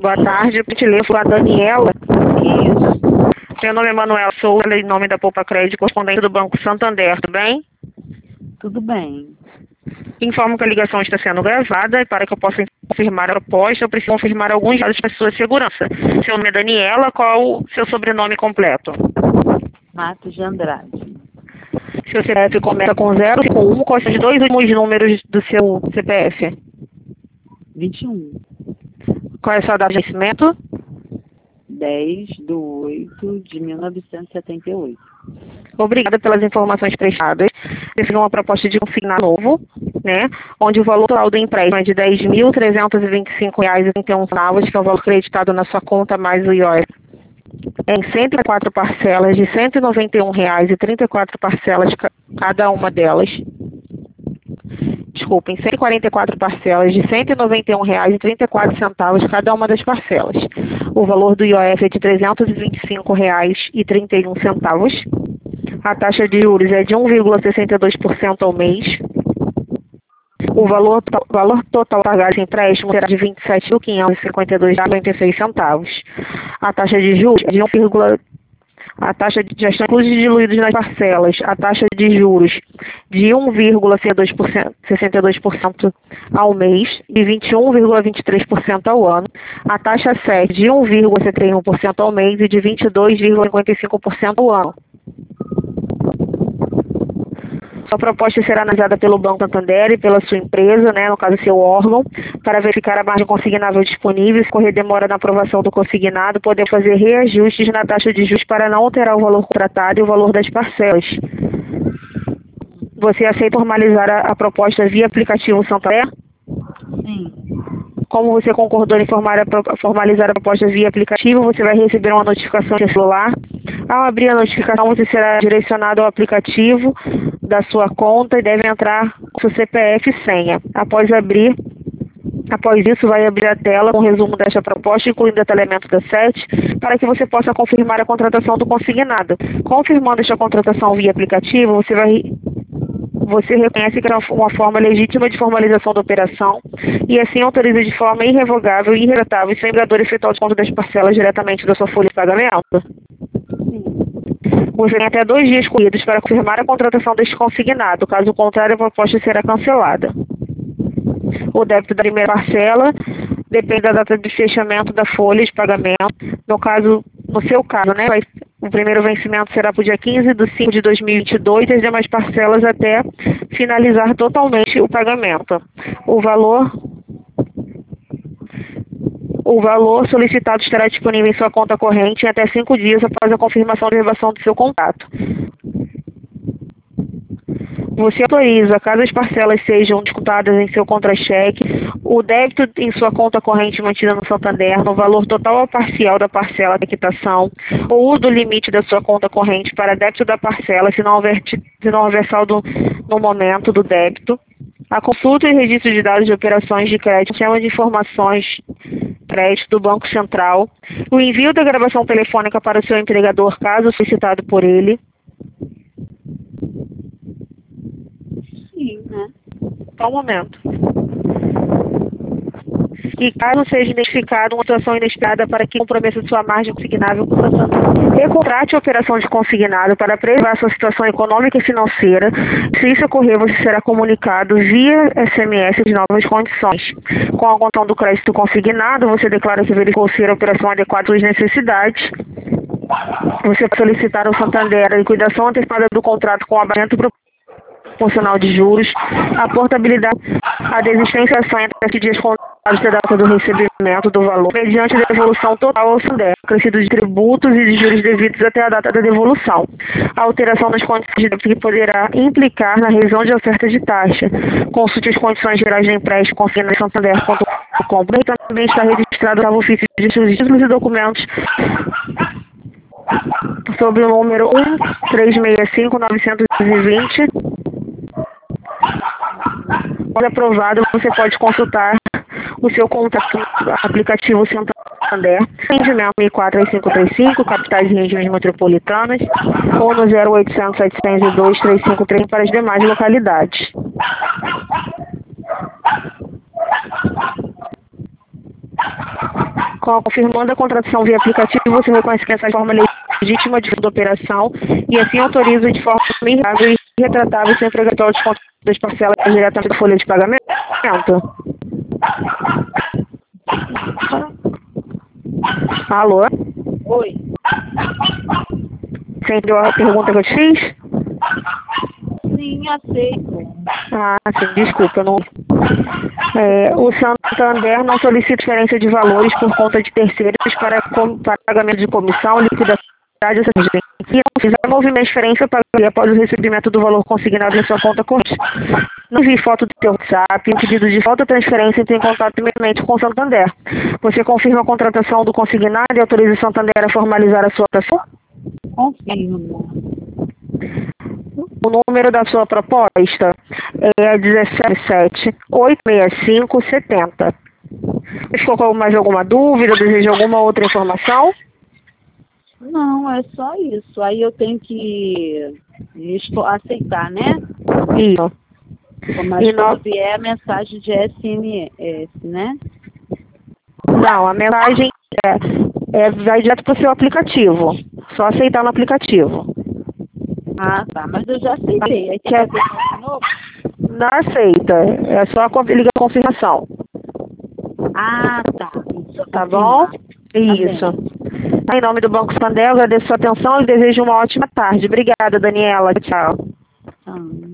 Boa tarde, eu te levo a Daniela. Isso. Meu nome é Manuela Souza, em nome da Poupa Crédito, correspondente do Banco Santander, tudo bem? Tudo bem. Informo que a ligação está sendo gravada e para que eu possa confirmar a proposta, eu preciso confirmar alguns dados para sua segurança. Seu nome é Daniela, qual o seu sobrenome completo? Matos de Andrade. Seu CPF começa com 051, quais são os dois últimos números do seu CPF? 21. Qual é a sua data de nascimento? 10/8/1978. Obrigada pelas informações prestadas. Definiu uma proposta de consignar novo, né? Onde o valor total do empréstimo é de R$ 10.325,31, que é o valor creditado na sua conta mais o IOF. Em 104 parcelas de R$ 191,34 parcelas cada uma delas. Desculpem, 144 parcelas de R$ 191,34 cada uma das parcelas. O valor do IOF é de R$ 325,31. A taxa de juros é de 1,62% ao mês. O valor total pagado esse empréstimo será de R$ 27.552,96. A taxa de juros é de a taxa já estão diluídos nas parcelas. A taxa de juros de 1,62% ao mês e 21,23% ao ano. A taxa SEC de 1,71% ao mês e de 22,55% ao ano. A proposta será analisada pelo Banco Santander e pela sua empresa, né, no caso seu órgão, para verificar a margem consignável disponível. Se correr demora na aprovação do consignado, poder fazer reajustes na taxa de juros para não alterar o valor contratado e o valor das parcelas. Você aceita formalizar a proposta via aplicativo Santander? Sim. Como você concordou em formalizar a proposta via aplicativo, você vai receber uma notificação no celular. Ao abrir a notificação, você será direcionado ao aplicativo da sua conta e deve entrar com seu CPF e senha. Após isso, vai abrir a tela com um resumo desta proposta, incluindo o detalhamento da SET, para que você possa confirmar a contratação do consignado. Confirmando esta contratação via aplicativo, você reconhece que é uma forma legítima de formalização da operação e assim autoriza de forma irrevogável e irretratável e sem obrigador efetuar o desconto das parcelas diretamente da sua folha de pagamento. Você tem até 2 dias corridos para confirmar a contratação deste consignado. Caso contrário, a proposta será cancelada. O débito da primeira parcela depende da data de fechamento da folha de pagamento. No seu caso, né, o primeiro vencimento será para o dia 15/5/2022 e as demais parcelas até finalizar totalmente o pagamento. O valor solicitado estará disponível em sua conta corrente em até 5 dias após a confirmação da reservação do seu contrato. Você autoriza, caso as parcelas sejam descontadas em seu contra-cheque, o débito em sua conta corrente mantida no Santander, no valor total ou parcial da parcela da quitação, ou uso do limite da sua conta corrente para débito da parcela, se não houver saldo no momento do débito. A consulta e registro de dados de operações de crédito, sistema de informações crédito do Banco Central, o envio da gravação telefônica para o seu empregador, caso solicitado por ele. Sim, né? Só um momento. E caso seja identificada uma situação inesperada para que comprometa sua margem consignável, recontrate a operação de consignado para preservar sua situação econômica e financeira. Se isso ocorrer, você será comunicado via SMS de novas condições. Com a conta do crédito consignado, você declara que verificou ser a operação adequada às suas necessidades. Você pode solicitar ao Santander a liquidação antecipada do contrato com o abatimento proporcional de juros, a portabilidade, a desistência entre 7 dias contados da data do recebimento do valor, mediante devolução total ao Santander, acrescido de tributos e de juros devidos até a data da devolução. A alteração das condições de débito que poderá implicar na revisão de oferta de taxa. Consulte as condições gerais de empréstimo consignado em santander.com. Também está registrado o ofício de títulos e documentos sobre o número 1365920. Quando aprovado, você pode consultar o seu contato no aplicativo Santander, atendimento 643535, capitais e regiões metropolitanas, ou no 0800 702 353 para as demais localidades. Confirmando a contratação via aplicativo, você reconhece que essa forma legítima de operação e assim autoriza de forma irrável e retratável sem pregatório de contas das parcelas diretamente da folha de pagamento? Alô? Oi. Você entendeu a pergunta que eu te fiz? Sim, aceito. Ah, sim, desculpa, não. O Santander não solicita diferença de valores por conta de terceiros para pagamento de comissão, liquidação, essas coisas. Se não fizer movimento de diferença, pagaria após o recebimento do valor consignado em sua conta corrente. Não vi foto do seu WhatsApp, um pedido de falta de transferência, entre em contato imediatamente com o Santander. Você confirma a contratação do consignado e autoriza o Santander a formalizar a sua operação? Confirmo. O número da sua proposta é 177-865-70. Ficou com mais alguma dúvida? Deseja alguma outra informação? Não, é só isso. Aí eu tenho que aceitar, né? Isso. Mas quando vier a mensagem de SMS, né? Não, a mensagem vai direto para o seu aplicativo. Só aceitar no aplicativo. Ah, tá. Mas eu já aceitei. Aí quer fazer de novo? Não aceita. É só ligar a confirmação. Ah, tá. Tá bom? Isso. Em nome do Banco Santander, eu agradeço a sua atenção e desejo uma ótima tarde. Obrigada, Daniela. Tchau. Tá.